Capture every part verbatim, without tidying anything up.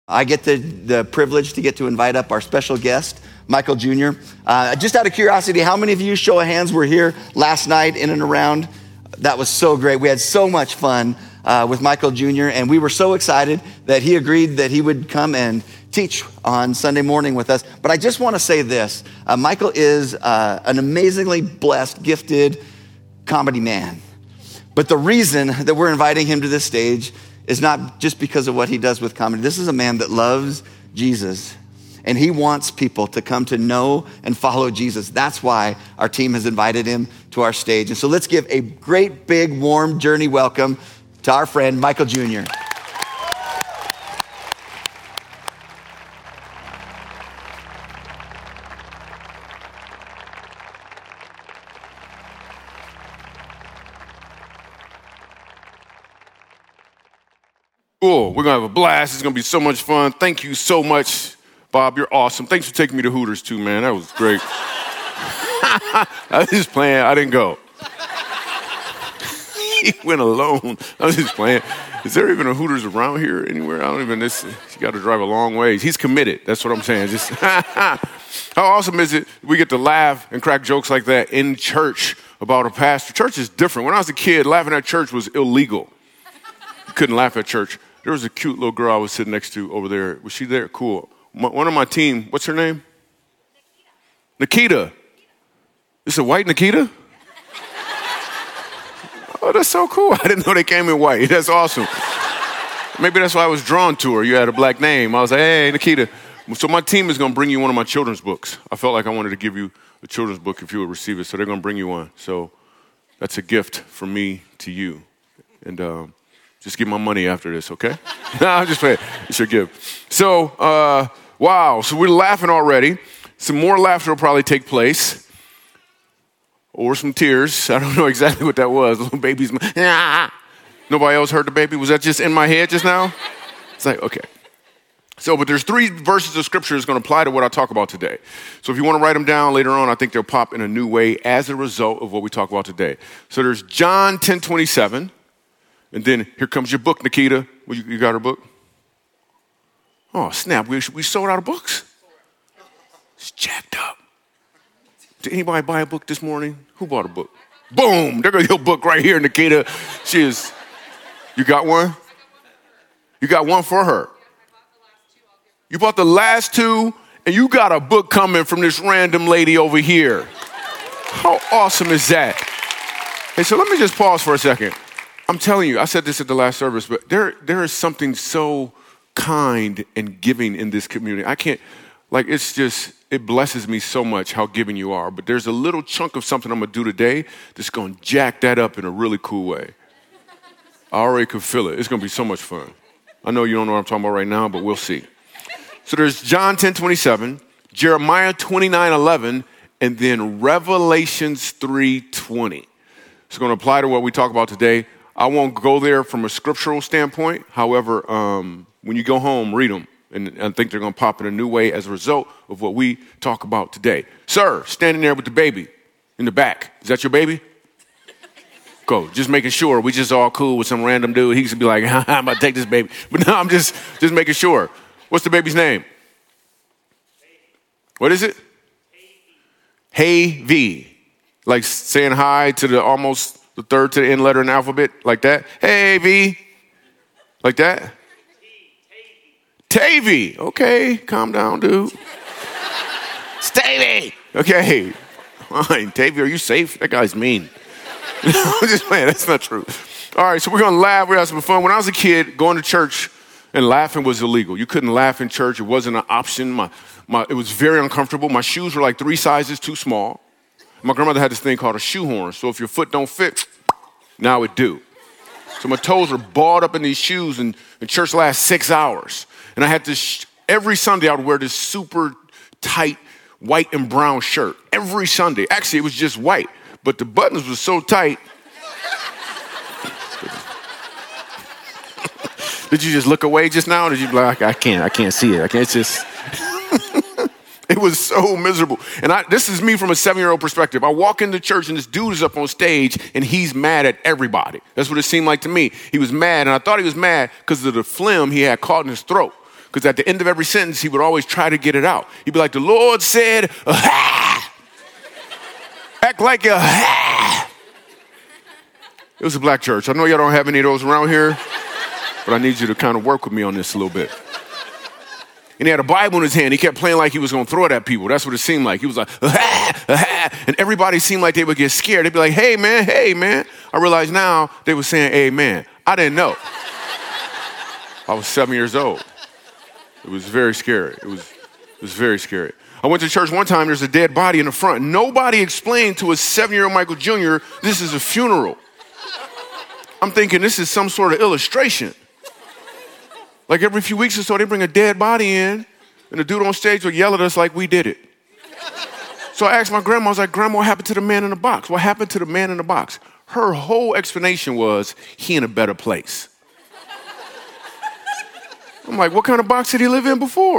I get the, the privilege to get to invite up our special guest, Michael Junior Uh, just out of curiosity, how many of you, show of hands, were here last night in and around? That was so great. We had so much fun uh, with Michael Junior, and we were so excited that he agreed that he would come and teach on Sunday morning with us. But I just want to say this. Uh, Michael is uh, an amazingly blessed, gifted comedy man. But the reason that we're inviting him to this stage is not just because of what he does with comedy. This is a man that loves Jesus, and he wants people to come to know and follow Jesus. That's why our team has invited him to our stage. And so let's give a great, big, warm journey welcome to our friend, Michael Junior Cool. We're going to have a blast. It's going to be so much fun. Thank you so much, Bob. You're awesome. Thanks for taking me to Hooters, too, man. That was great. I was just playing. I didn't go. He went alone. I was just playing. Is there even a Hooters around here anywhere? I don't even, this, you got to drive a long ways. He's committed. That's what I'm saying. Just how awesome is it we get to laugh and crack jokes like that in church about a pastor? Church is different. When I was a kid, laughing at church was illegal. You couldn't laugh at church. There was a cute little girl I was sitting next to over there. Was she there? Cool. One of my team, what's her name? Nikita. Nikita. It's a white Nikita? Oh, that's so cool. I didn't know they came in white. That's awesome. Maybe that's why I was drawn to her. You had a black name. I was like, hey, Nikita. So my team is going to bring you one of my children's books. I felt like I wanted to give you a children's book if you would receive it. So they're going to bring you one. So that's a gift from me to you. And, um, just give my money after this, okay? No, I'm just playing. It's your gift. So, uh, wow. So we're laughing already. Some more laughter will probably take place. Or some tears. I don't know exactly what that was. Little baby's. Nobody else heard the baby? Was that just in my head just now? It's like, okay. So, but there's three verses of scripture that's going to apply to what I talk about today. So if you want to write them down later on, I think they'll pop in a new way as a result of what we talk about today. So there's John ten twenty-seven. And then here comes your book, Nikita. Well, you, you got her book? Oh, snap. We, we sold out of books? It's jacked up. Did anybody buy a book this morning? Who bought a book? Boom. There goes your book right here, Nikita. She is. You got one? You got one for her. You bought the last two, and you got a book coming from this random lady over here. How awesome is that? Hey, so let me just pause for a second. I'm telling you, I said this at the last service, but there there is something so kind and giving in this community. I can't, like, it's just, it blesses me so much how giving you are. But there's a little chunk of something I'm going to do today that's going to jack that up in a really cool way. I already can feel it. It's going to be so much fun. I know you don't know what I'm talking about right now, but we'll see. So there's John ten twenty-seven, Jeremiah twenty-nine eleven, and then Revelations three twenty. It's going to apply to what we talk about today. I won't go there from a scriptural standpoint. However, um, when you go home, read them. And I think they're going to pop in a new way as a result of what we talk about today. Sir, standing there with the baby in the back. Is that your baby? Go. Just making sure. We just all cool with some random dude. He could be like, I'm about to take this baby. But no, I'm just, just making sure. What's the baby's name? What is it? Hey V. Like saying hi to the almost... the third to the end letter in the alphabet, like that. Hey, V. Like that? Tavy. Okay, calm down, dude. It's Tavy. Okay. Fine. Tavy, are you safe? That guy's mean. I'm just playing. That's not true. All right, so we're going to laugh. We're going to have some fun. When I was a kid, going to church and laughing was illegal. You couldn't laugh in church. It wasn't an option. My, my, it was very uncomfortable. My shoes were like three sizes too small. My grandmother had this thing called a shoehorn. So if your foot don't fit, now it do. So my toes are balled up in these shoes, and, and church lasts six hours. And I had this, every Sunday I would wear this super tight white and brown shirt. Every Sunday. Actually, it was just white, but the buttons were so tight. Did you just look away just now? Or did you be like, I can't, I can't see it. I can't, it's just... It was so miserable. And I, this is me from a seven-year-old perspective. I walk into church and this dude is up on stage and he's mad at everybody. That's what it seemed like to me. He was mad, and I thought he was mad because of the phlegm he had caught in his throat. because at the end of every sentence, he would always try to get it out. He'd be like, the Lord said, ah! Act like a ah! It was a black church. I know y'all don't have any of those around here, but I need you to kind of work with me on this a little bit. And he had a Bible in his hand. He kept playing like he was going to throw it at people. That's what it seemed like. He was like, ah, ah, and everybody seemed like they would get scared. They'd be like, hey, man, hey, man. I realize now they were saying amen. I didn't know. I was seven years old. It was very scary. It was, it was very scary. I went to church one time. There's a dead body in the front. Nobody explained to a seven-year-old Michael Junior, this is a funeral. I'm thinking this is some sort of illustration. Like every few weeks or so, they bring a dead body in, and the dude on stage would yell at us like we did it. So I asked my grandma, I was like, Grandma, what happened to the man in the box? What happened to the man in the box? Her whole explanation was, he in a better place. I'm like, what kind of box did he live in before?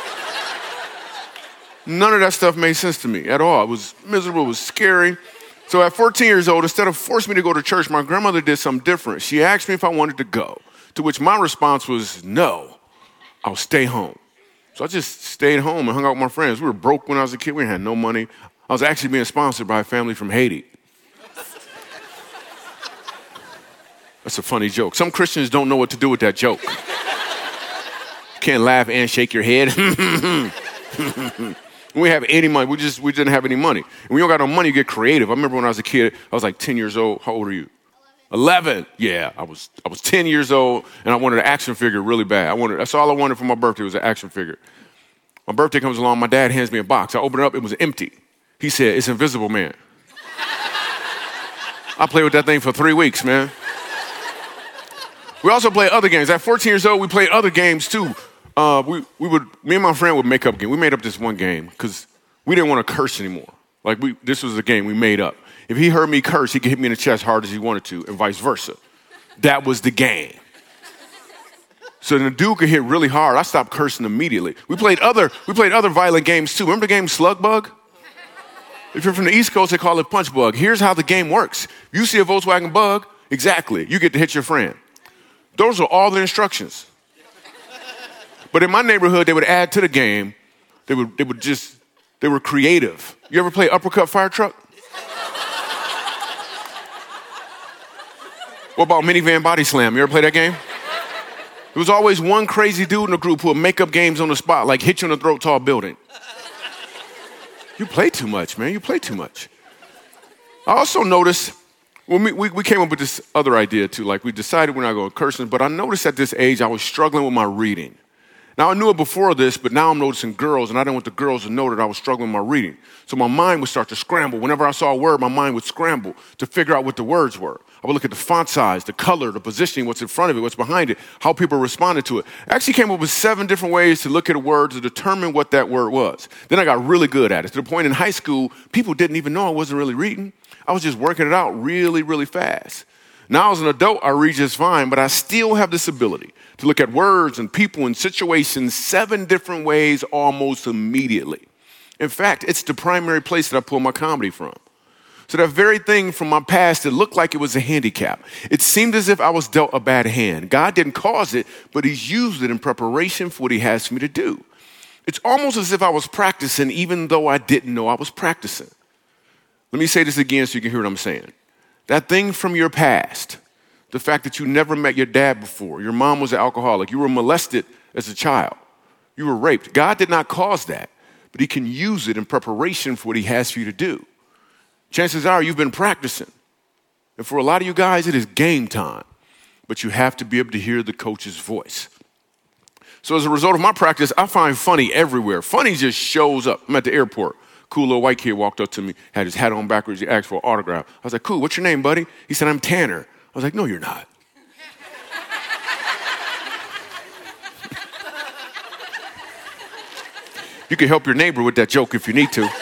None of that stuff made sense to me at all. It was miserable, it was scary. So at fourteen years old, instead of forcing me to go to church, my grandmother did something different. She asked me if I wanted to go. To which my response was, no, I'll stay home. So I just stayed home and hung out with my friends. We were broke when I was a kid. We had no money. I was actually being sponsored by a family from Haiti. That's a funny joke. Some Christians don't know what to do with that joke. You can't laugh and shake your head. We have any money. We just we didn't have any money. And when you don't got no money, you get creative. I remember when I was a kid, I was like ten years old. How old are you? eleven. Yeah, I was I was ten years old, and I wanted an action figure really bad. I wanted that's all I wanted for my birthday was an action figure. My birthday comes along, my dad hands me a box. I open it up, it was empty. He said, it's Invisible Man. I played with that thing for three weeks, man. We also played other games. At fourteen years old, we played other games too. Uh, we we would me and my friend would make up games. We made up this one game because we didn't want to curse anymore. Like we this was a game we made up. If he heard me curse, he could hit me in the chest hard as he wanted to, and vice versa. That was the game. So the dude could hit really hard. I stopped cursing immediately. We played other we played other violent games too. Remember the game Slug Bug? If you're from the East Coast, they call it Punch Bug. Here's how the game works. You see a Volkswagen Bug, exactly. You get to hit your friend. Those are all the instructions. But in my neighborhood, they would add to the game. They would they would just they were creative. You ever play Uppercut Fire Truck? What about Minivan Body Slam? You ever play that game? There was always one crazy dude in the group who would make up games on the spot, like hit you in the throat tall building. You play too much, man. You play too much. I also noticed, when we, we, we came up with this other idea too, like we decided we're not going to cursing, but I noticed at this age I was struggling with my reading. Now, I knew it before this, but now I'm noticing girls, and I didn't want the girls to know that I was struggling with my reading. So my mind would start to scramble. Whenever I saw a word, my mind would scramble to figure out what the words were. I would look at the font size, the color, the positioning, what's in front of it, what's behind it, how people responded to it. I actually came up with seven different ways to look at a word to determine what that word was. Then I got really good at it, to the point in high school, people didn't even know I wasn't really reading. I was just working it out really, really fast. Now, as an adult, I read just fine, but I still have this ability to look at words and people and situations seven different ways almost immediately. In fact, it's the primary place that I pull my comedy from. So that very thing from my past that looked like it was a handicap, it seemed as if I was dealt a bad hand. God didn't cause it, but he's used it in preparation for what he has for me to do. It's almost as if I was practicing even though I didn't know I was practicing. Let me say this again so you can hear what I'm saying. That thing from your past, the fact that you never met your dad before, your mom was an alcoholic, you were molested as a child, you were raped. God did not cause that, but he can use it in preparation for what he has for you to do. Chances are you've been practicing. And for a lot of you guys, it is game time, but you have to be able to hear the coach's voice. So as a result of my practice, I find funny everywhere. Funny just shows up. I'm at the airport. Cool little white kid walked up to me, had his hat on backwards. He asked for an autograph. I was like, cool, what's your name, buddy? He said, I'm Tanner. I was like, no, you're not. You can help your neighbor with that joke if you need to.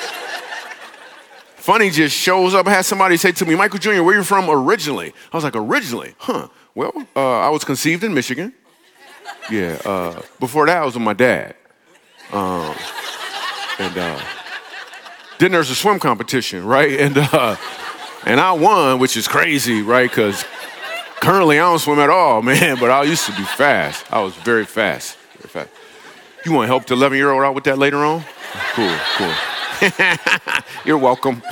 Funny just shows up. I had somebody say to me, Michael Junior, where are you from originally? I was like, originally? Huh. Well, uh, I was conceived in Michigan. Yeah. Uh, before that, I was with my dad. Um, and uh, then there's a swim competition, right? And uh, and I won, which is crazy, right? Because currently I don't swim at all, man. But I used to be fast. I was very fast. In fact, you want to help the eleven-year-old out with that later on? Cool, cool. You're welcome.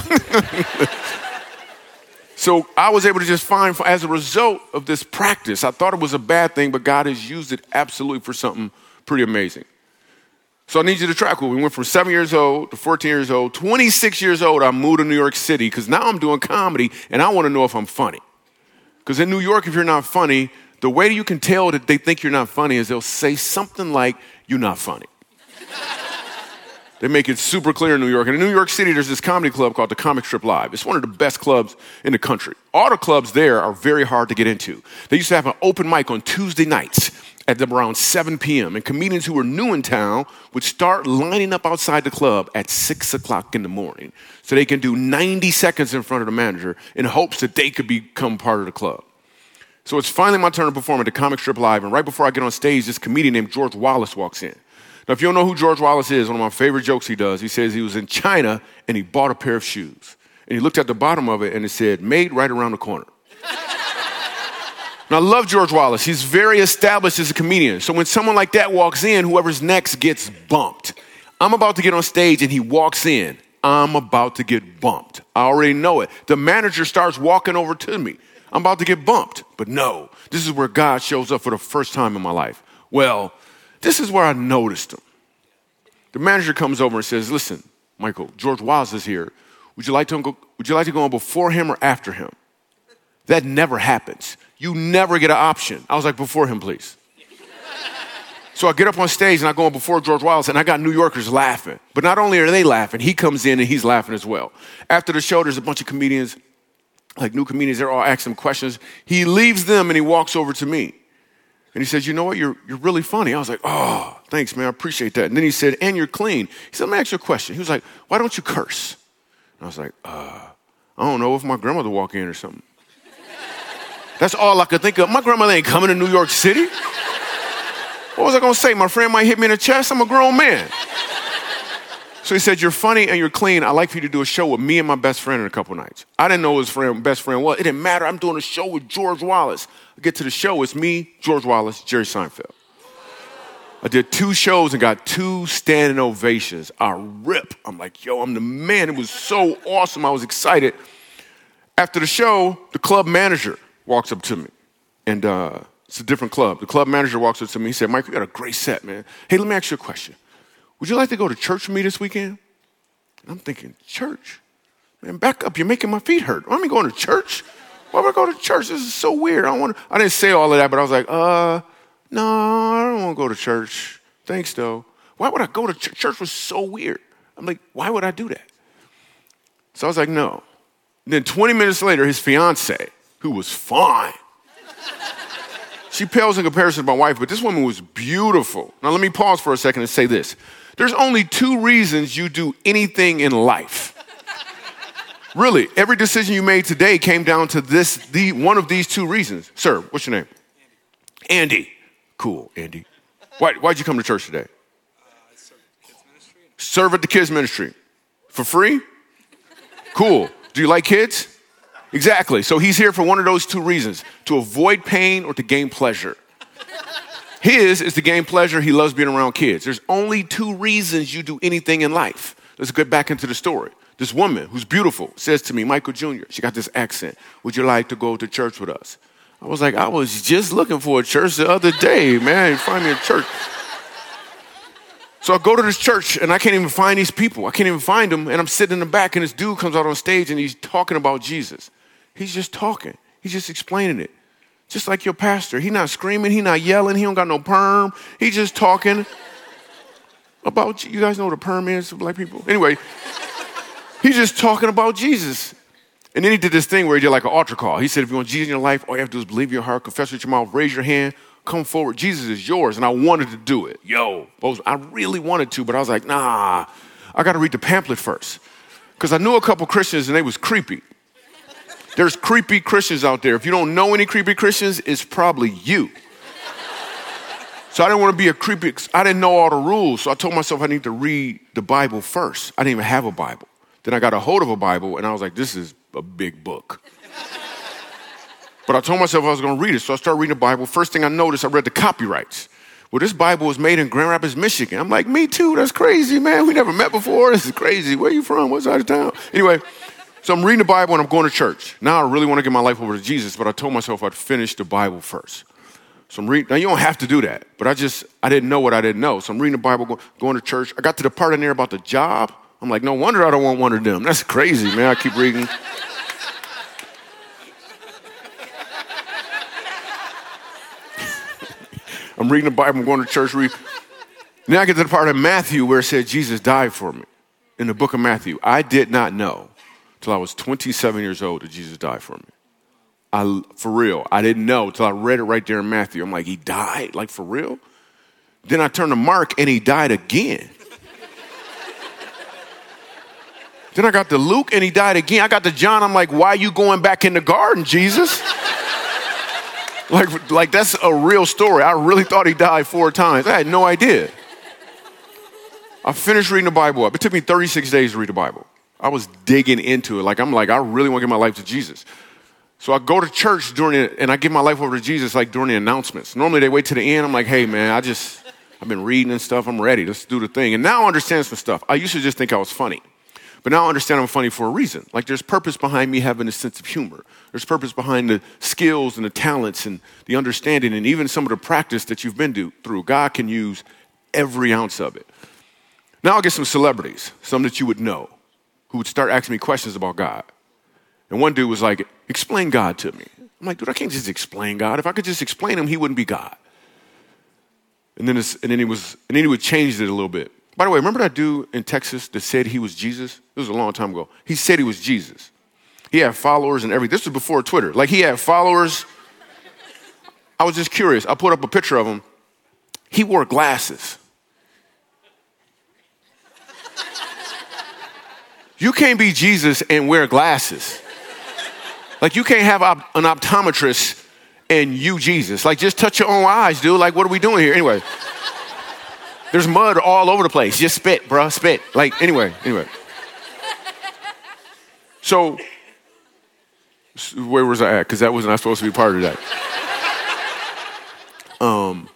So I was able to just find, as a result of this practice, I thought it was a bad thing, but God has used it absolutely for something pretty amazing. So I need you to track with me. We went from seven years old to fourteen years old, twenty-six years old, I moved to New York City because now I'm doing comedy and I want to know if I'm funny. Because in New York, if you're not funny, the way you can tell that they think you're not funny is they'll say something like, "You're not funny." They make it super clear in New York. And in New York City, there's this comedy club called the Comic Strip Live. It's one of the best clubs in the country. All the clubs there are very hard to get into. They used to have an open mic on Tuesday nights at around seven p.m. And comedians who were new in town would start lining up outside the club at six o'clock in the morning so they can do ninety seconds in front of the manager in hopes that they could become part of the club. So it's finally my turn to perform at the Comic Strip Live. And right before I get on stage, this comedian named George Wallace walks in. Now, if you don't know who George Wallace is, one of my favorite jokes he does, he says he was in China and he bought a pair of shoes. And he looked at the bottom of it and it said, "Made right around the corner." Now, I love George Wallace. He's very established as a comedian. So when someone like that walks in, whoever's next gets bumped. I'm about to get on stage and he walks in. I'm about to get bumped. I already know it. The manager starts walking over to me. I'm about to get bumped. But no, this is where God shows up for the first time in my life. Well, this is where I noticed him. The manager comes over and says, "Listen, Michael, George Wallace is here. Would you like to go, would you like to go on before him or after him?" That never happens. You never get an option. I was like, "Before him, please." So I get up on stage and I go on before George Wallace and I got New Yorkers laughing. But not only are they laughing, he comes in and he's laughing as well. After the show, there's a bunch of comedians, like new comedians, they're all asking him questions. He leaves them and he walks over to me. And he says, "You know what, you're you're really funny." I was like, "Oh, thanks, man, I appreciate that." And then he said, "And you're clean." He said, "Let me ask you a question." He was like, "Why don't you curse?" And I was like, uh, I don't know, if my grandmother walk in or something. That's all I could think of. My grandmother ain't coming to New York City. What was I gonna say? My friend might hit me in the chest? I'm a grown man. So he said, "You're funny and you're clean. I'd like for you to do a show with me and my best friend in a couple nights." I didn't know who his friend, best friend was. It didn't matter. I'm doing a show with George Wallace. I get to the show. It's me, George Wallace, Jerry Seinfeld. I did two shows and got two standing ovations. I rip. I'm like, yo, I'm the man. It was so awesome. I was excited. After the show, the club manager walks up to me. And uh, it's a different club. The club manager walks up to me. He said, "Mike, you got a great set, man. Hey, let me ask you a question. Would you like to go to church with me this weekend?" And I'm thinking, church? Man, back up. You're making my feet hurt. I'm going to church? Why would I go to church? This is so weird. I don't want to. I didn't say all of that, but I was like, uh, no, I don't want to go to church. Thanks, though. Why would I go to church? Church was so weird. I'm like, why would I do that? So I was like, no. And then twenty minutes later, his fiance, who was fine, she pales in comparison to my wife, but this woman was beautiful. Now, let me pause for a second and say this. There's only two reasons you do anything in life. Really, every decision you made today came down to this, the one of these two reasons. Sir, what's your name? Andy. Andy. Cool, Andy. Why, why'd you come to church today? Uh, I serve at the kids ministry. Serve at the kids ministry. For free? Cool. Do you like kids? Exactly. So he's here for one of those two reasons, to avoid pain or to gain pleasure. His is to gain pleasure. He loves being around kids. There's only two reasons you do anything in life. Let's get back into the story. This woman who's beautiful says to me, "Michael Junior, she got this accent. Would you like to go to church with us?" I was like, I was just looking for a church the other day, man. Find me a church. So I go to this church and I can't even find these people. I can't even find them. And I'm sitting in the back and this dude comes out on stage and he's talking about Jesus. He's just talking. He's just explaining it. Just like your pastor. He's not screaming. He's not yelling. He don't got no perm. He's just talking about, you guys know what a perm is for black people? Anyway, he's just talking about Jesus. And then he did this thing where he did like an altar call. He said, if you want Jesus in your life, all you have to do is believe in your heart, confess with your mouth, raise your hand, come forward. Jesus is yours. And I wanted to do it. Yo, I really wanted to, but I was like, nah, I got to read the pamphlet first. Because I knew a couple Christians and they was creepy. There's creepy Christians out there. If you don't know any creepy Christians, it's probably you. So I didn't want to be a creepy, I didn't know all the rules. So I told myself I need to read the Bible first. I didn't even have a Bible. Then I got a hold of a Bible and I was like, this is a big book. But I told myself I was going to read it. So I started reading the Bible. First thing I noticed, I read the copyrights. well, this Bible was made in Grand Rapids, Michigan. I'm like, me too. That's crazy, man. We never met before. This is crazy. Where you from? What side of town? Anyway, so I'm reading the Bible and I'm going to church. Now I really want to give my life over to Jesus, but I told myself I'd finish the Bible first. So I'm reading. Now, you don't have to do that, but I just, I didn't know what I didn't know. So I'm reading the Bible, go, going to church. I got to the part in there about the job. I'm like, no wonder I don't want one of them. That's crazy, man. I keep reading. I'm reading the Bible, I'm going to church. Read. Now I get to the part of Matthew where it said Jesus died for me. In the book of Matthew. I did not know till I was twenty-seven years old that Jesus died for me. I, for real, I didn't know till I read it right there in Matthew. I'm like, he died? Like, for real? Then I turned to Mark and he died again. Then I got to Luke and he died again. I got to John, I'm like, why are you going back in the garden, Jesus? Like, like that's a real story. I really thought he died four times. I had no idea. I finished reading the Bible up. It took me thirty-six days to read the Bible. I was digging into it. Like, I'm like, I really want to give my life to Jesus. So I go to church during it, and I give my life over to Jesus, like, during the announcements. Normally, they wait to the end. I'm like, hey, man, I just, I've been reading and stuff. I'm ready. Let's do the thing. And now I understand some stuff. I used to just think I was funny. But now I understand I'm funny for a reason. Like, there's purpose behind me having a sense of humor. There's purpose behind the skills and the talents and the understanding and even some of the practice that you've been do, through. God can use every ounce of it. Now I'll get some celebrities, some that you would know, who would start asking me questions about God. And one dude was like, explain God to me. I'm like, dude, I can't just explain God. If I could just explain him, he wouldn't be God. And then, it's, and then he was, and then he would change it a little bit. By the way, remember that dude in Texas that said he was Jesus? It was a long time ago. He said he was Jesus. He had followers and everything. This was before Twitter. Like, he had followers. I was just curious. I put up a picture of him. He wore glasses. You can't be Jesus and wear glasses. Like, you can't have op- an optometrist and you Jesus. Like, just touch your own eyes, dude. Like, what are we doing here? Anyway. There's mud all over the place. Just spit, bro, spit. Like, anyway, anyway. So, where was I at? Because that was not supposed to be part of that. Um,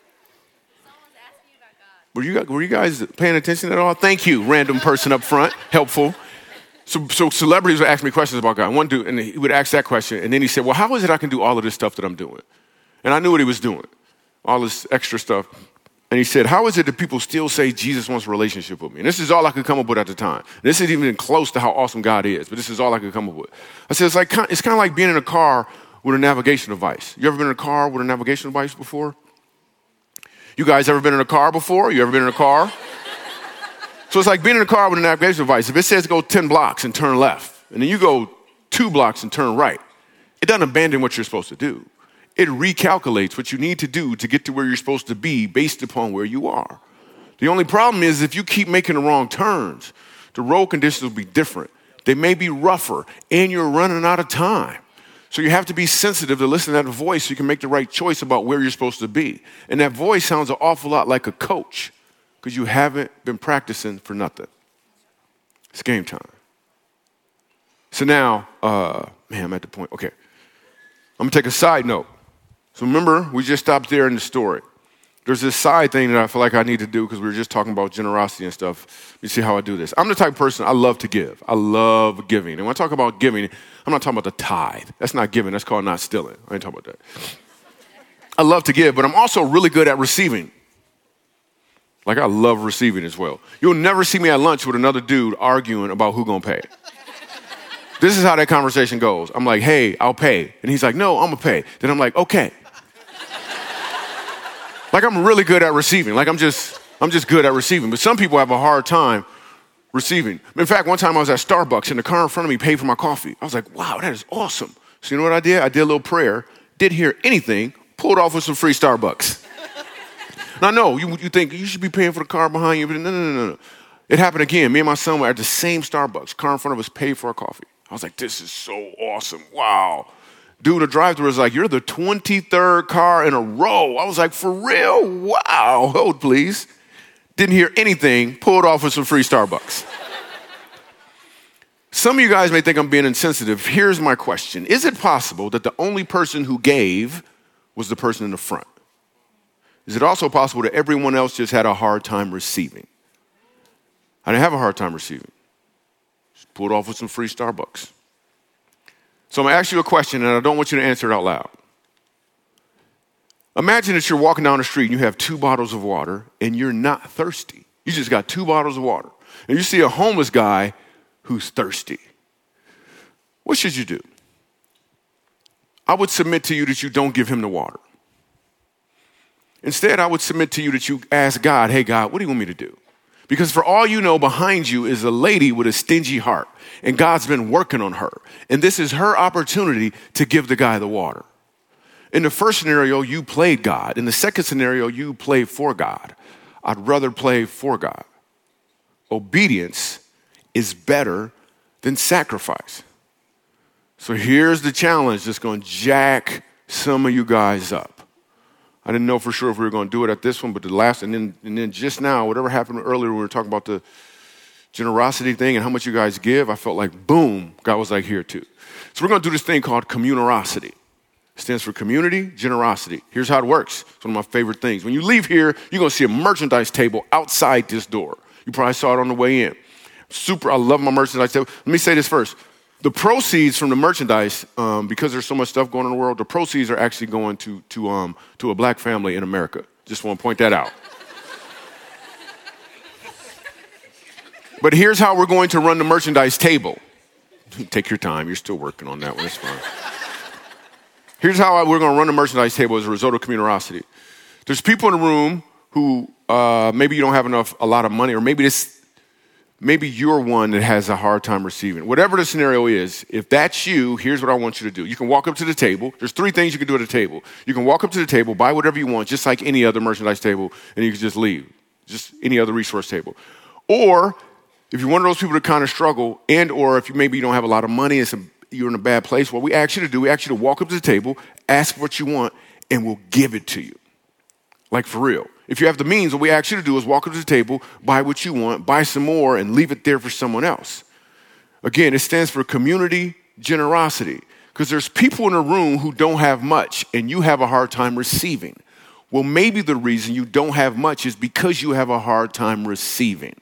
were you were you guys paying attention at all? Thank you, random person up front, helpful. So, so celebrities would ask me questions about God. One dude, and he would ask that question, and then he said, "Well, how is it I can do all of this stuff that I'm doing?" And I knew what he was doing, all this extra stuff. And he said, how is it that people still say Jesus wants a relationship with me? And this is all I could come up with at the time. This isn't even close to how awesome God is, but this is all I could come up with. I said, it's like it's kind of like being in a car with a navigation device. You ever been in a car with a navigation device before? You guys ever been in a car before? You ever been in a car? So it's like being in a car with a navigation device. If it says go ten blocks and turn left, and then you go two blocks and turn right, it doesn't abandon what you're supposed to do. It recalculates what you need to do to get to where you're supposed to be based upon where you are. The only problem is if you keep making the wrong turns, the road conditions will be different. They may be rougher, and you're running out of time. So you have to be sensitive to listen to that voice so you can make the right choice about where you're supposed to be. And that voice sounds an awful lot like a coach because you haven't been practicing for nothing. It's game time. So now, uh, man, I'm at the point. Okay, I'm going to take a side note. So remember, we just stopped there in the story. There's this side thing that I feel like I need to do because we were just talking about generosity and stuff. You see how I do this. I'm the type of person, I love to give. I love giving. And when I talk about giving, I'm not talking about the tithe. That's not giving. That's called not stealing. I ain't talking about that. I love to give, but I'm also really good at receiving. Like, I love receiving as well. You'll never see me at lunch with another dude arguing about who gonna pay. This is how that conversation goes. I'm like, hey, I'll pay. And he's like, no, I'm gonna pay. Then I'm like, okay. Like, I'm really good at receiving. Like, I'm just, I'm just good at receiving. But some people have a hard time receiving. In fact, one time I was at Starbucks and the car in front of me paid for my coffee. I was like, wow, that is awesome. So you know what I did? I did a little prayer, didn't hear anything, pulled off with some free Starbucks. Now, no, you, you think you should be paying for the car behind you, but no, no, no, no. It happened again. Me and my son were at the same Starbucks. Car in front of us paid for our coffee. I was like, this is so awesome. Wow. Dude, the drive-thru was like, you're the twenty-third car in a row. I was like, for real? Wow. Hold, please. Didn't hear anything. Pulled off with some free Starbucks. Some of you guys may think I'm being insensitive. Here's my question. Is it possible that the only person who gave was the person in the front? is it also possible that everyone else just had a hard time receiving? I didn't have a hard time receiving. Just pulled off with some free Starbucks. So I'm going to ask you a question, and I don't want you to answer it out loud. Imagine that you're walking down the street and you have two bottles of water and you're not thirsty. You just got two bottles of water. And you see a homeless guy who's thirsty. What should you do? I would submit to you that you don't give him the water. Instead, I would submit to you that you ask God, hey, God, what do you want me to do? Because for all you know, behind you is a lady with a stingy heart, and God's been working on her. And this is her opportunity to give the guy the water. In the first scenario, you played God. In the second scenario, you played for God. I'd rather play for God. Obedience is better than sacrifice. So here's the challenge that's going to jack some of you guys up. I didn't know for sure if we were going to do it at this one, but the last, and then, and then just now, whatever happened earlier, we were talking about the generosity thing and how much you guys give. I felt like, boom, God was like, here too. So we're going to do this thing called communerosity. It stands for community, generosity. Here's how it works. It's one of my favorite things. When you leave here, you're going to see a merchandise table outside this door. You probably saw it on the way in. Super, I love my merchandise table. Let me say this first. The proceeds from the merchandise, um, because there's so much stuff going on in the world, the proceeds are actually going to, to, um, to a black family in America. Just want to point that out. But here's how we're going to run the merchandise table. Take your time. You're still working on that one. It's fine. Here's how we're going to run the merchandise table as a result of communerosity. There's people in the room who uh, maybe you don't have enough, a lot of money, or maybe this, maybe you're one that has a hard time receiving. Whatever the scenario is, if that's you, here's what I want you to do. You can walk up to the table. There's three things you can do at a table. You can walk up to the table, buy whatever you want, just like any other merchandise table, and you can just leave, just any other resource table. Or if you're one of those people that kind of struggle, and or if you maybe you don't have a lot of money, it's a, you're in a bad place, what we ask you to do, we ask you to walk up to the table, ask what you want, and we'll give it to you. Like for real. If you have the means, what we ask you to do is walk up to the table, buy what you want, buy some more, and leave it there for someone else. Again, it stands for community generosity, because there's people in a room who don't have much, and you have a hard time receiving. Well, maybe the reason you don't have much is because you have a hard time receiving.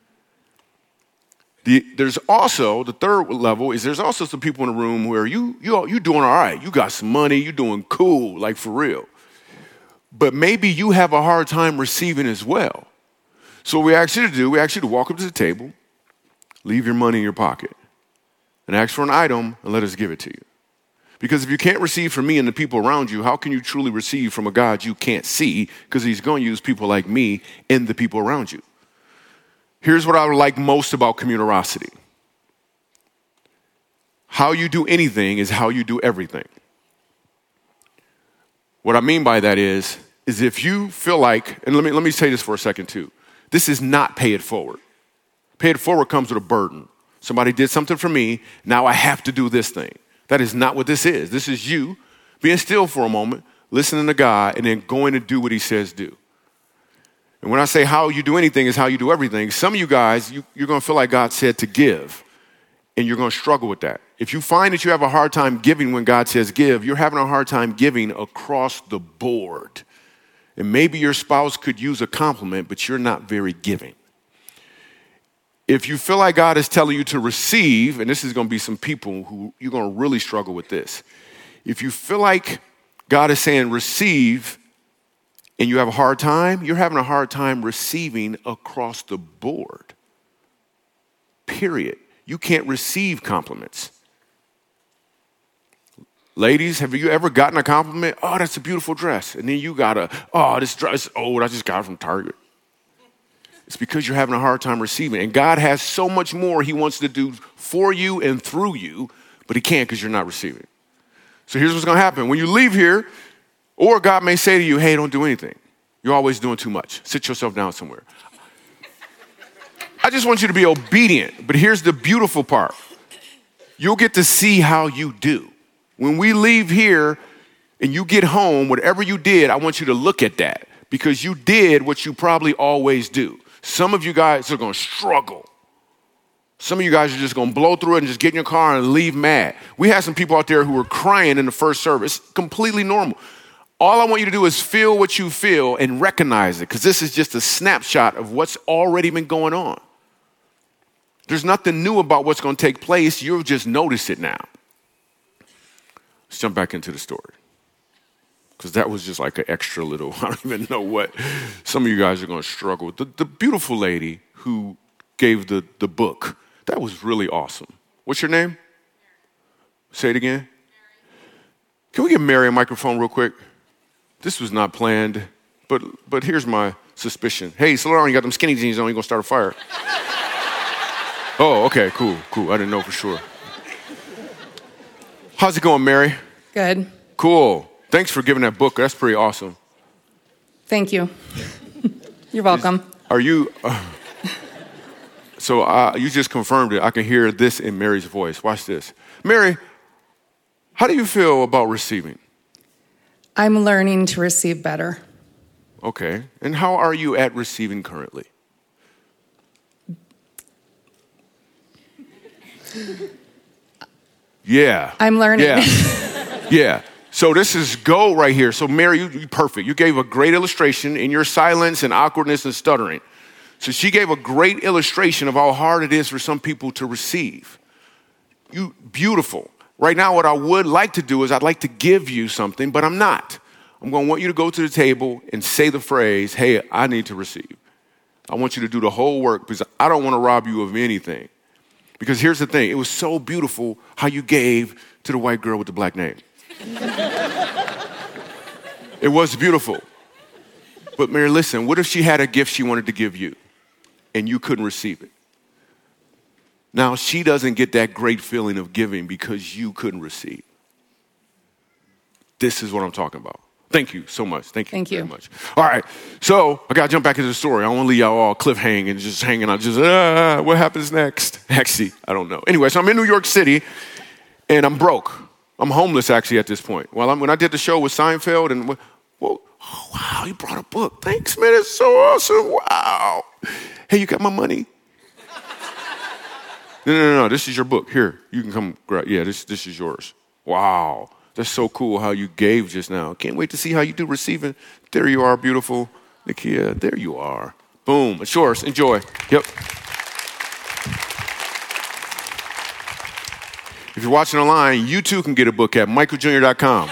The, there's also, the third level is there's also some people in the room where you, you, you're doing all right. You got some money, you're doing cool, like for real. But maybe you have a hard time receiving as well. So what we ask you to do, we ask you to walk up to the table, leave your money in your pocket, and ask for an item and let us give it to you. Because if you can't receive from me and the people around you, how can you truly receive from a God you can't see? Because he's going to use people like me and the people around you. Here's what I like most about communerosity. How you do anything is how you do everything. What I mean by that is, is if you feel like, and let me let me say this for a second too. This is not pay it forward. Pay it forward comes with a burden. Somebody did something for me, now I have to do this thing. That is not what this is. This is you being still for a moment, listening to God, and then going to do what he says do. And when I say how you do anything is how you do everything, some of you guys, you, you're going to feel like God said to give, and you're going to struggle with that. If you find that you have a hard time giving when God says give, you're having a hard time giving across the board. And maybe your spouse could use a compliment, but you're not very giving. If you feel like God is telling you to receive, and this is going to be some people who you're going to really struggle with this. If you feel like God is saying receive and you have a hard time, you're having a hard time receiving across the board. Period. You can't receive compliments. Ladies, have you ever gotten a compliment? Oh, that's a beautiful dress. And then you got a, oh, this dress is old. I just got it from Target. It's because you're having a hard time receiving. And God has so much more he wants to do for you and through you, but he can't because you're not receiving. So here's what's going to happen. When you leave here, or God may say to you, hey, don't do anything. You're always doing too much. Sit yourself down somewhere. I just want you to be obedient. But here's the beautiful part. You'll get to see how you do. When we leave here and you get home, whatever you did, I want you to look at that because you did what you probably always do. Some of you guys are going to struggle. Some of you guys are just going to blow through it and just get in your car and leave mad. We had some people out there who were crying in the first service. Completely normal. All I want you to do is feel what you feel and recognize it, because this is just a snapshot of what's already been going on. There's nothing new about what's going to take place. You'll just notice it now. Let's jump back into the story, because that was just like an extra little, I don't even know what. Some of you guys are going to struggle. The, the beautiful lady who gave the, the book, that was really awesome. What's your name? Mary. Say it again. Mary. Can we give Mary a microphone real quick? This was not planned, but but here's my suspicion. Hey, slow down, you got them skinny jeans on, you're going to start a fire. Oh, okay, cool, cool. I didn't know for sure. How's it going, Mary? Good. Cool. Thanks for giving that book. That's pretty awesome. Thank you. You're welcome. Is, are you... Uh, so uh, you just confirmed it. I can hear this in Mary's voice. Watch this. Mary, how do you feel about receiving? I'm learning to receive better. Okay. And how are you at receiving currently? Yeah. I'm learning. Yeah. Yeah. So this is go right here. So Mary, you, you perfect. You gave a great illustration in your silence and awkwardness and stuttering. So she gave a great illustration of how hard it is for some people to receive. You beautiful. Right now, what I would like to do is I'd like to give you something, but I'm not. I'm going to want you to go to the table and say the phrase, hey, I need to receive. I want you to do the whole work because I don't want to rob you of anything. Because here's the thing. It was so beautiful how you gave to the white girl with the black name. It was beautiful. But Mary, listen, what if she had a gift she wanted to give you and you couldn't receive it? Now, she doesn't get that great feeling of giving because you couldn't receive. This is what I'm talking about. Thank you so much. Thank you Thank very you. much. All right. So I got to jump back into the story. I don't want to leave y'all all cliffhanging and just hanging out. Just, ah, what happens next? Actually, I don't know. Anyway, so I'm in New York City and I'm broke. I'm homeless actually at this point. Well, I'm, when I did the show with Seinfeld and, well, oh, wow, you brought a book. Thanks, man. It's so awesome. Wow. Hey, you got my money? No, no, no, no, this is your book. Here, you can come grab. Yeah, this this is yours. Wow, that's so cool how you gave just now. Can't wait to see how you do receiving. There you are, beautiful Nakia. There you are. Boom, it's yours. Enjoy. Yep. If you're watching online, you too can get a book at michael junior dot com.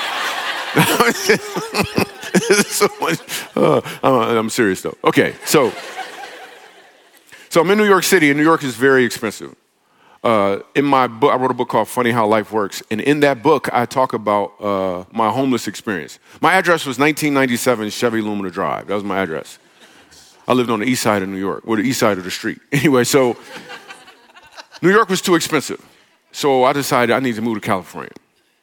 so much, uh, I'm serious though. Okay, so. So I'm in New York City, and New York is very expensive. Uh, in my book, I wrote a book called Funny How Life Works. And in that book, I talk about uh, my homeless experience. My address was nineteen ninety-seven Chevy Lumina Drive. That was my address. I lived on the east side of New York, or the east side of the street. Anyway, so New York was too expensive. So I decided I need to move to California.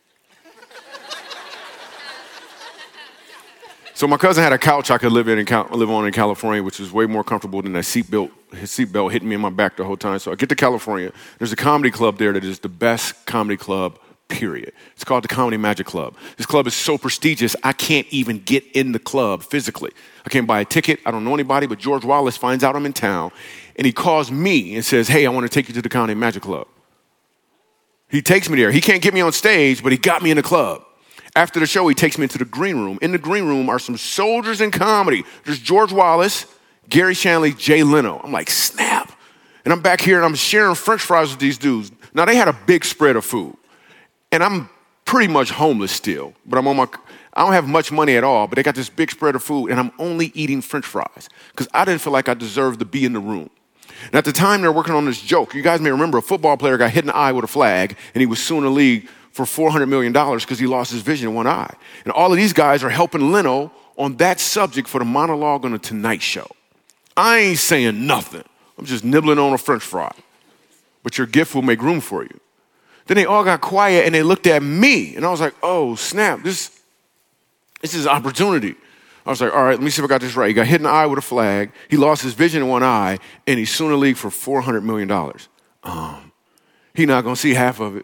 So my cousin had a couch I could live in and live on in California, which was way more comfortable than that seatbelt. His seatbelt hitting me in my back the whole time. So I get to California. There's a comedy club there that is the best comedy club, period. It's called the Comedy Magic Club. This club is so prestigious, I can't even get in the club physically. I can't buy a ticket. I don't know anybody, but George Wallace finds out I'm in town, and he calls me and says, hey, I want to take you to the Comedy Magic Club. He takes me there. He can't get me on stage, but he got me in the club. After the show, he takes me into the green room. In the green room are some soldiers in comedy. There's George Wallace, Gary Shanley, Jay Leno. I'm like, snap. And I'm back here and I'm sharing French fries with these dudes. Now, they had a big spread of food. And I'm pretty much homeless still. But I'm on my, I don't have much money at all. But they got this big spread of food and I'm only eating French fries. Because I didn't feel like I deserved to be in the room. And at the time, they're working on this joke. You guys may remember a football player got hit in the eye with a flag. And he was suing the league for four hundred million dollars because he lost his vision in one eye. And all of these guys are helping Leno on that subject for the monologue on the Tonight Show. I ain't saying nothing. I'm just nibbling on a French fry. But your gift will make room for you. Then they all got quiet and they looked at me. And I was like, oh, snap, this, this is an opportunity. I was like, all right, let me see if I got this right. He got hit in the eye with a flag. He lost his vision in one eye. And he's suing the league for four hundred million dollars. Um, he not going to see half of it.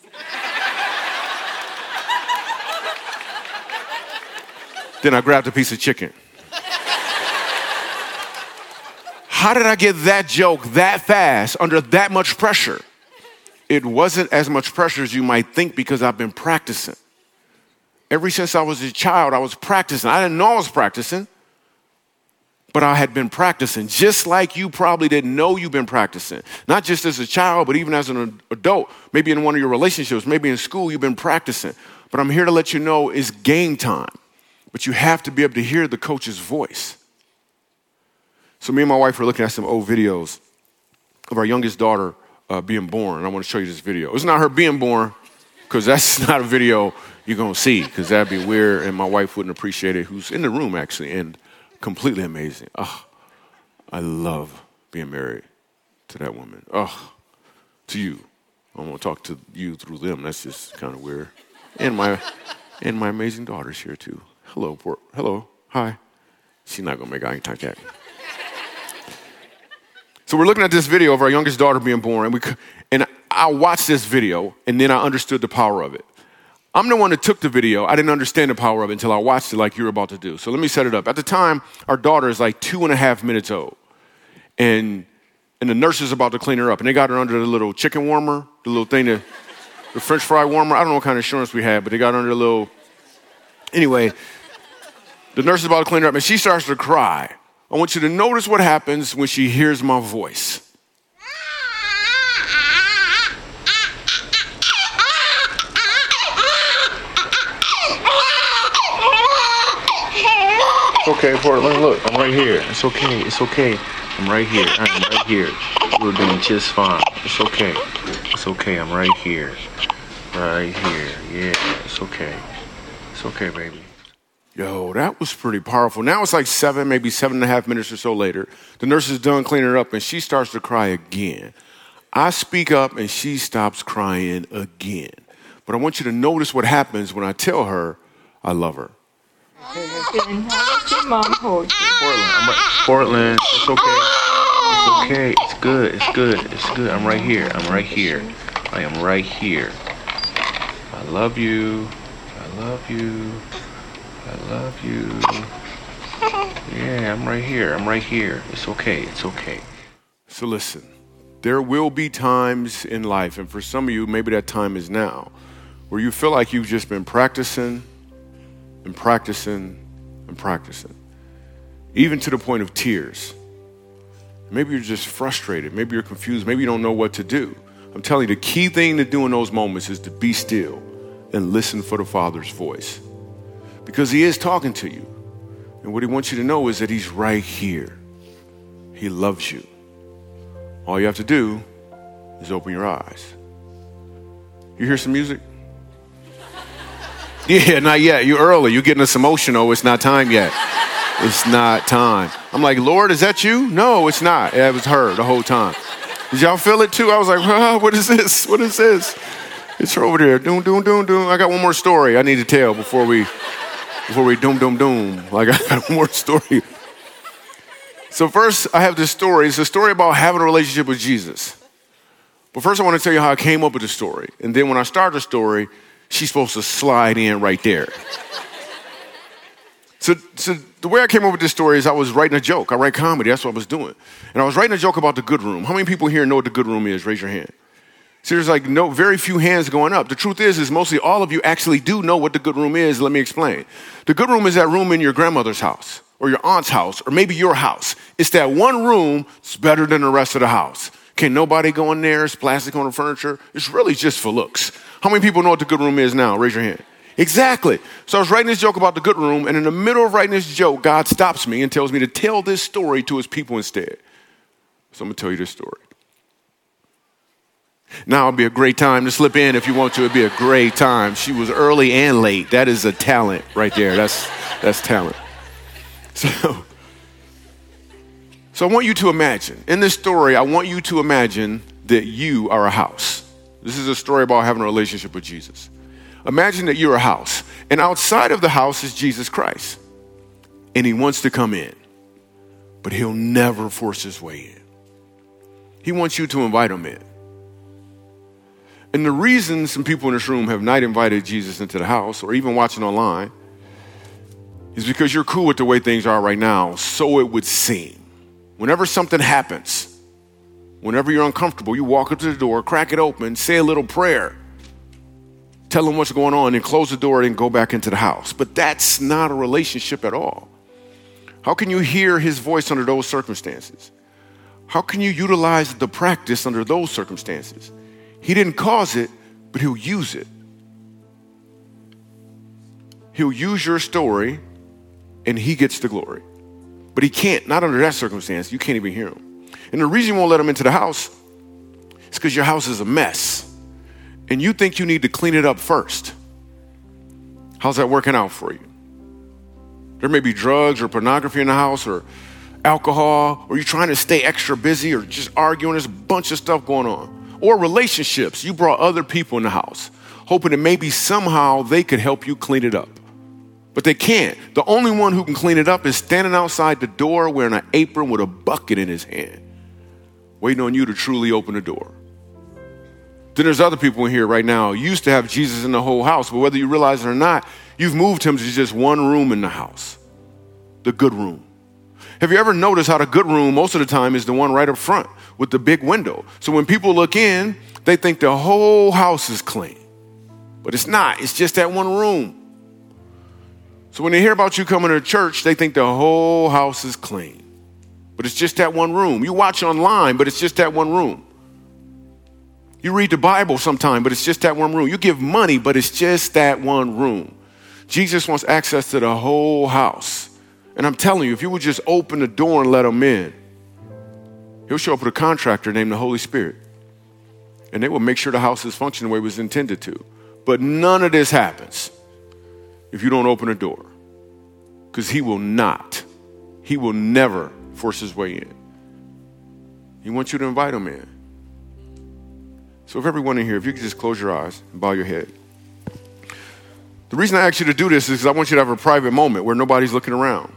Then I grabbed a piece of chicken. How did I get that joke that fast under that much pressure? It wasn't as much pressure as you might think because I've been practicing. ever since I was a child, I was practicing. I didn't know I was practicing, but I had been practicing, just like you probably didn't know you've been practicing. Not just as a child, but even as an adult, maybe in one of your relationships, maybe in school, you've been practicing. But I'm here to let you know it's game time, but you have to be able to hear the coach's voice. So me and my wife were looking at some old videos of our youngest daughter uh, being born, and I want to show you this video. It's not her being born, because that's not a video you're going to see, because that'd be weird, and my wife wouldn't appreciate it, who's in the room, actually, and completely amazing. Oh, I love being married to that woman. Oh, to you. I want to talk to you through them. That's just kind of weird. And my and my amazing daughter's here, too. Hello, poor, hello, hi. She's not going to make eye contact. So we're looking at this video of our youngest daughter being born, and, we, and I watched this video, and then I understood the power of it. I'm the one that took the video. I didn't understand the power of it until I watched it like you're about to do. So let me set it up. At the time, our daughter is like two and a half minutes old, and and the nurse is about to clean her up, and they got her under the little chicken warmer, the little thing, that, the French fry warmer. I don't know what kind of insurance we had, but they got her under the little, anyway, the nurse is about to clean her up, and she starts to cry. I want you to notice what happens when she hears my voice. It's okay, Portland. Look, I'm right here. It's okay. It's okay. I'm right here. I'm right here. We're doing just fine. It's okay. It's okay. I'm right here. Right here. Yeah, it's okay. It's okay, baby. Yo, that was pretty powerful. Now it's like seven, maybe seven and a half minutes or so later. The nurse is done cleaning her up, and she starts to cry again. I speak up, and she stops crying again. But I want you to notice what happens when I tell her I love her. Mom hold you. Portland, I'm right. Portland, it's okay. It's okay. It's good. It's good. It's good. I'm right here. I'm right here. I am right here. I love you. I love you. I love you. Yeah, I'm right here. I'm right here. It's okay. It's okay. So listen, there will be times in life, and for some of you, maybe that time is now, where you feel like you've just been practicing and practicing and practicing, even to the point of tears. Maybe you're just frustrated. Maybe you're confused. Maybe you don't know what to do. I'm telling you, the key thing to do in those moments is to be still and listen for the Father's voice. Because he is talking to you. And what he wants you to know is that he's right here. He loves you. All you have to do is open your eyes. You hear some music? Yeah, not yet. You're early. You're getting us emotional. It's not time yet. It's not time. I'm like, Lord, is that you? No, it's not. It was her the whole time. Did y'all feel it too? I was like, oh, what is this? What is this? It's her over there. Doom, doom, doom, doom. I got one more story I need to tell before we... Before we doom, doom, doom, like I got one more story. So first, I have this story. It's a story about having a relationship with Jesus. But first, I want to tell you how I came up with the story. And then when I start the story, she's supposed to slide in right there. So, so the way I came up with this story is I was writing a joke. I write comedy. That's what I was doing. And I was writing a joke about the good room. How many people here know what the good room is? Raise your hand. See, there's like no, very few hands going up. The truth is, is mostly all of you actually do know what the good room is. Let me explain. The good room is that room in your grandmother's house or your aunt's house or maybe your house. It's that one room that's better than the rest of the house. Can nobody go in there? It's plastic on the furniture. It's really just for looks. How many people know what the good room is now? Raise your hand. Exactly. So I was writing this joke about the good room, and in the middle of writing this joke, God stops me and tells me to tell this story to his people instead. So I'm going to tell you this story. Now it'd be a great time to slip in if you want to. It'd be a great time. She was early and late. That is a talent right there. That's that's talent. So, so I want you to imagine, in this story, I want you to imagine that you are a house. This is a story about having a relationship with Jesus. Imagine that you're a house, and outside of the house is Jesus Christ. And he wants to come in, but he'll never force his way in. He wants you to invite him in. And the reason some people in this room have not invited Jesus into the house or even watching online is because you're cool with the way things are right now, so it would seem. Whenever something happens, whenever you're uncomfortable, you walk up to the door, crack it open, say a little prayer. tell them what's going on, and close the door and go back into the house. But that's not a relationship at all. How can you hear his voice under those circumstances? How can you utilize the practice under those circumstances? He didn't cause it, but he'll use it. He'll use your story and he gets the glory. But he can't, not under that circumstance. You can't even hear him. And the reason you won't let him into the house is because your house is a mess. And you think you need to clean it up first. How's that working out for you? There may be drugs or pornography in the house or alcohol, or you're trying to stay extra busy or just arguing. There's a bunch of stuff going on. Or relationships. You brought other people in the house, hoping that maybe somehow they could help you clean it up. But they can't. The only one who can clean it up is standing outside the door wearing an apron with a bucket in his hand, waiting on you to truly open the door. Then there's other people in here right now. You used to have Jesus in the whole house, but whether you realize it or not, you've moved him to just one room in the house, the good room. Have you ever noticed how the good room most of the time is the one right up front with the big window? So when people look in, they think the whole house is clean. But it's not. It's just that one room. So when they hear about you coming to church, they think the whole house is clean. But it's just that one room. You watch online, but it's just that one room. You read the Bible sometime, but it's just that one room. You give money, but it's just that one room. Jesus wants access to the whole house. And I'm telling you, if you would just open the door and let him in, he'll show up with a contractor named the Holy Spirit. And they will make sure the house is functioning the way it was intended to. But none of this happens if you don't open the door. Because he will not. He will never force his way in. He wants you to invite him in. So if everyone in here, if you could just close your eyes and bow your head. The reason I ask you to do this is because I want you to have a private moment where nobody's looking around.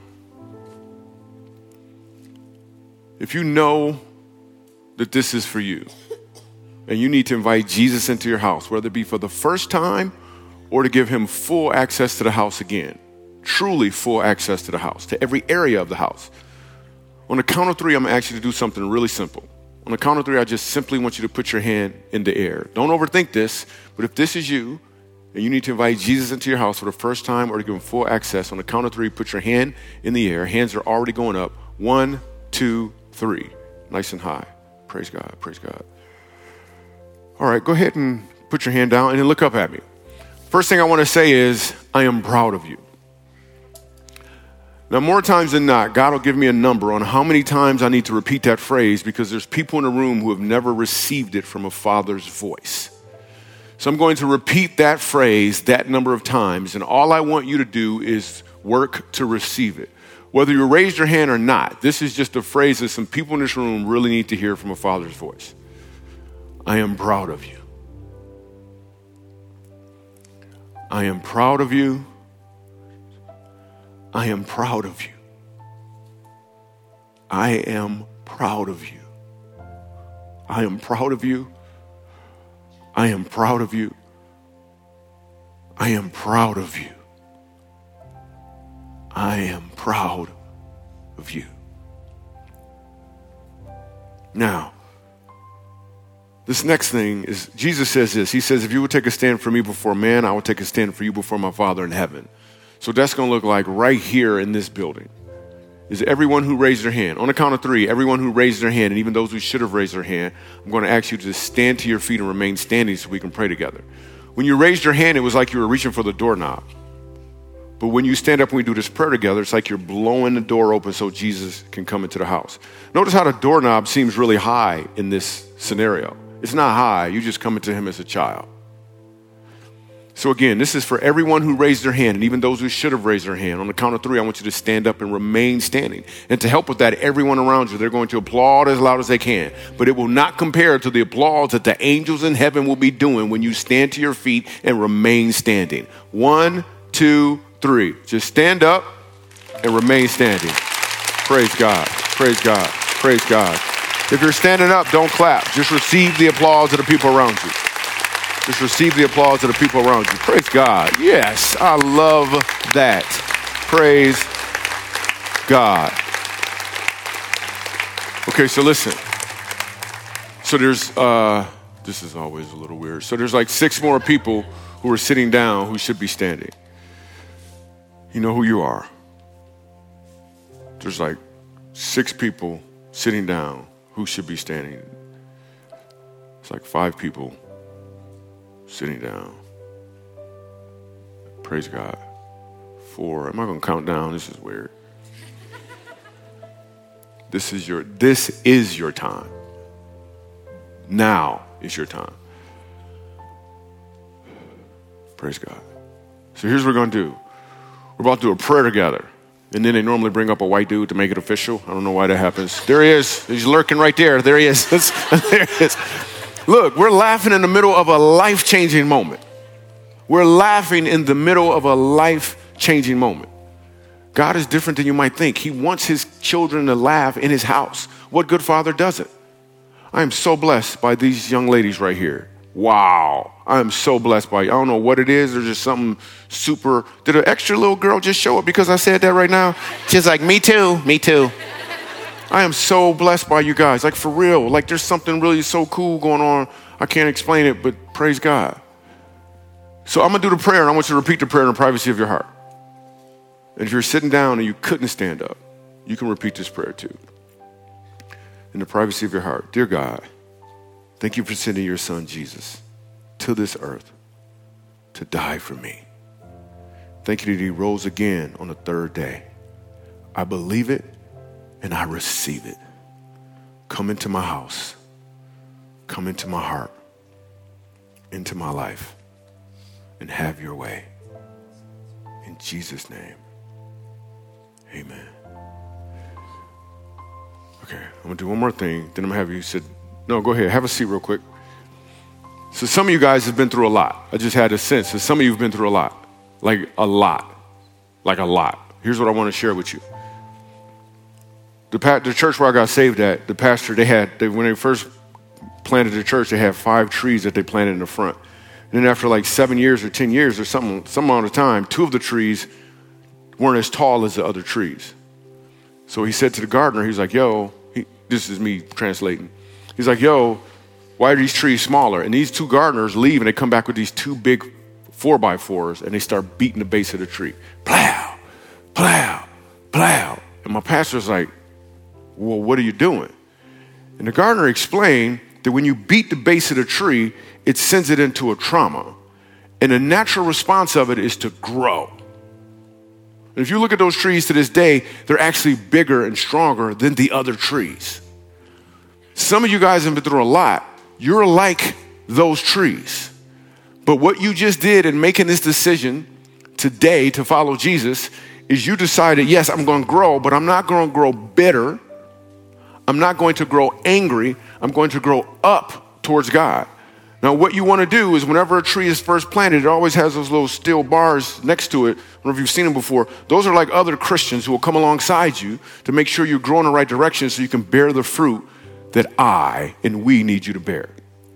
If you know that this is for you and you need to invite Jesus into your house, whether it be for the first time or to give him full access to the house again, truly full access to the house, to every area of the house. On the count of three, I'm going to ask you to do something really simple. On the count of three, I just simply want you to put your hand in the air. Don't overthink this, but if this is you and you need to invite Jesus into your house for the first time or to give him full access, on the count of three, put your hand in the air. Hands are already going up. One, two, three. Nice and high. Praise God. Praise God. All right, go ahead and put your hand down and then look up at me. First thing I want to say is, I am proud of you. Now, more times than not, God will give me a number on how many times I need to repeat that phrase because there's people in the room who have never received it from a father's voice. So I'm going to repeat that phrase that number of times, and all I want you to do is work to receive it. Whether you raised your hand or not, this is just a phrase that some people in this room really need to hear from a father's voice. I am proud of you. I am proud of you. I am proud of you. I am proud of you. I am proud of you. I am proud of you. I am proud of you. I am proud of you. Now, this next thing is, Jesus says this. He says, if you would take a stand for me before man, I will take a stand for you before my Father in heaven. So that's going to look like right here in this building is everyone who raised their hand. On the count of three, everyone who raised their hand, and even those who should have raised their hand, I'm going to ask you to stand to your feet and remain standing so we can pray together. When you raised your hand, it was like you were reaching for the doorknob. But when you stand up and we do this prayer together, it's like you're blowing the door open so Jesus can come into the house. Notice how the doorknob seems really high in this scenario. It's not high. You just come into him as a child. So again, this is for everyone who raised their hand, and even those who should have raised their hand. On the count of three, I want you to stand up and remain standing. And to help with that, everyone around you, they're going to applaud as loud as they can. But it will not compare to the applause that the angels in heaven will be doing when you stand to your feet and remain standing. One, two, three. Just stand up and remain standing. Praise God. Praise God. Praise God. If you're standing up, don't clap. Just receive the applause of the people around you. Just receive the applause of the people around you. Praise God. Yes, I love that. Praise God. Okay, so listen. So there's, uh, this is always a little weird. So there's like six more people who are sitting down who should be standing. You know who you are. There's like six people sitting down who should be standing. It's like five people sitting down. Praise God. Four. Am I going to count down? This is weird. This is your, this is your time. Now is your time. Praise God. So here's what we're going to do. We're about to do a prayer together. And then they normally bring up a white dude to make it official. I don't know why that happens. There he is. He's lurking right there. There he is. There he is. Look, we're laughing in the middle of a life-changing moment. We're laughing in the middle of a life-changing moment. God is different than you might think. He wants his children to laugh in his house. What good father doesn't? I am so blessed by these young ladies right here. Wow. I am so blessed by you. I don't know what it is. There's just something super. Did an extra little girl just show up because I said that right now? She's like, me too, me too. I am so blessed by you guys. Like for real. Like there's something really so cool going on. I can't explain it, but praise God. So I'm going to do the prayer, and I want you to repeat the prayer in the privacy of your heart. And if you're sitting down and you couldn't stand up, you can repeat this prayer too. In the privacy of your heart. Dear God, thank you for sending your son, Jesus, to this earth to die for me. Thank you that he rose again on the third day. I believe it and I receive it. Come into my house. Come into my heart. Into my life. And have your way. In Jesus' name, amen. Okay, I'm going to do one more thing. Then I'm going to have you sit. No, go ahead. Have a seat real quick. So some of you guys have been through a lot. I just had a sense that some of you have been through a lot. Like a lot. Like a lot. Here's what I want to share with you. The, pa- the church where I got saved at, the pastor, they had, they, when they first planted the church, they had five trees that they planted in the front. And then after like seven years or ten years or some, some amount of time, two of the trees weren't as tall as the other trees. So he said to the gardener, he's like, yo, he, this is me translating. He's like, yo, why are these trees smaller? And these two gardeners leave and they come back with these two big four by fours and they start beating the base of the tree. Plow, plow, plow. And my pastor's like, well, what are you doing? And the gardener explained that when you beat the base of the tree, it sends it into a trauma. And the natural response of it is to grow. And if you look at those trees to this day, they're actually bigger and stronger than the other trees. Some of you guys have been through a lot. You're like those trees. But what you just did in making this decision today to follow Jesus is you decided, yes, I'm going to grow, but I'm not going to grow bitter. I'm not going to grow angry. I'm going to grow up towards God. Now, what you want to do is whenever a tree is first planted, it always has those little steel bars next to it. I don't know if you've seen them before. Those are like other Christians who will come alongside you to make sure you grow in the right direction so you can bear the fruit that I and we need you to bear.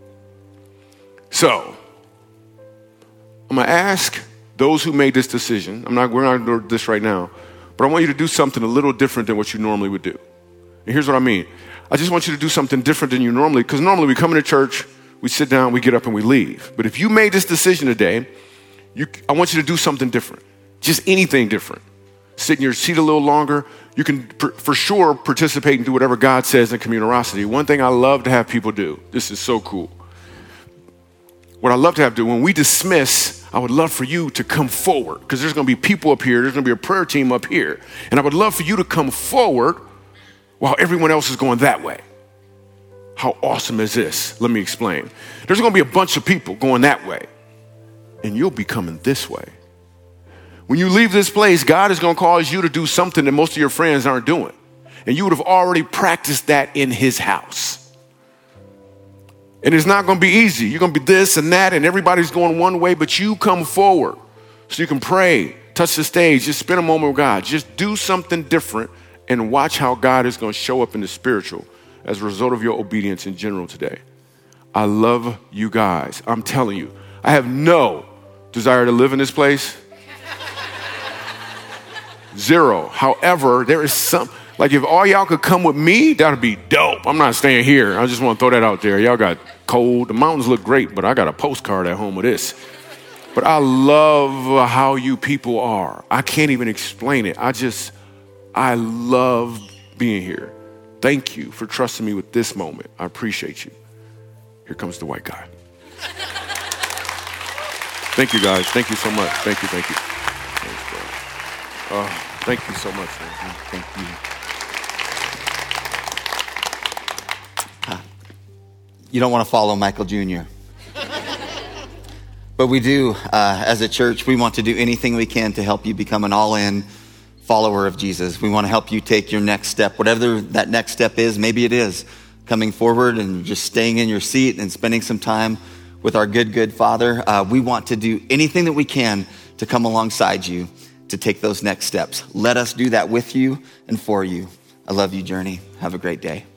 So, I'm going to ask those who made this decision. I'm not, we're not going to do this right now, but I want you to do something a little different than what you normally would do. And here's what I mean. I just want you to do something different than you normally, because normally we come into church, we sit down, we get up, and we leave. But if you made this decision today, you, I want you to do something different. Just anything different. Sit in your seat a little longer. You can, for sure, participate and do whatever God says in community. One thing I love to have people do, this is so cool. What I love to have do, when we dismiss, I would love for you to come forward, because there's going to be people up here, there's going to be a prayer team up here, and I would love for you to come forward while everyone else is going that way. How awesome is this? Let me explain. There's going to be a bunch of people going that way, and you'll be coming this way. When you leave this place, God is going to cause you to do something that most of your friends aren't doing, and you would have already practiced that in his house. And it's not going to be easy. You're going to be this and that, and everybody's going one way, but you come forward so you can pray, touch the stage, just spend a moment with God. Just do something different and watch how God is going to show up in the spiritual as a result of your obedience in general today. I love you guys. I'm telling you, I have no desire to live in this place. Zero. However, there is some, like if all y'all could come with me, that would be dope. I'm not staying here. I just want to throw that out there. Y'all got cold. The mountains look great, but I got a postcard at home with this. But I love how you people are. I can't even explain it. I just, I love being here. Thank you for trusting me with this moment. I appreciate you. Here comes the white guy. Thank you, guys. Thank you so much. Thank you, thank you. Thanks, bro. Oh, thank you so much, man. Thank you. Uh, you don't want to follow Michael Junior But we do, uh, as a church, we want to do anything we can to help you become an all-in follower of Jesus. We want to help you take your next step, whatever that next step is. Maybe it is coming forward and just staying in your seat and spending some time with our good, good Father. Uh, we want to do anything that we can to come alongside you to take those next steps. Let us do that with you and for you. I love you, Journey. Have a great day.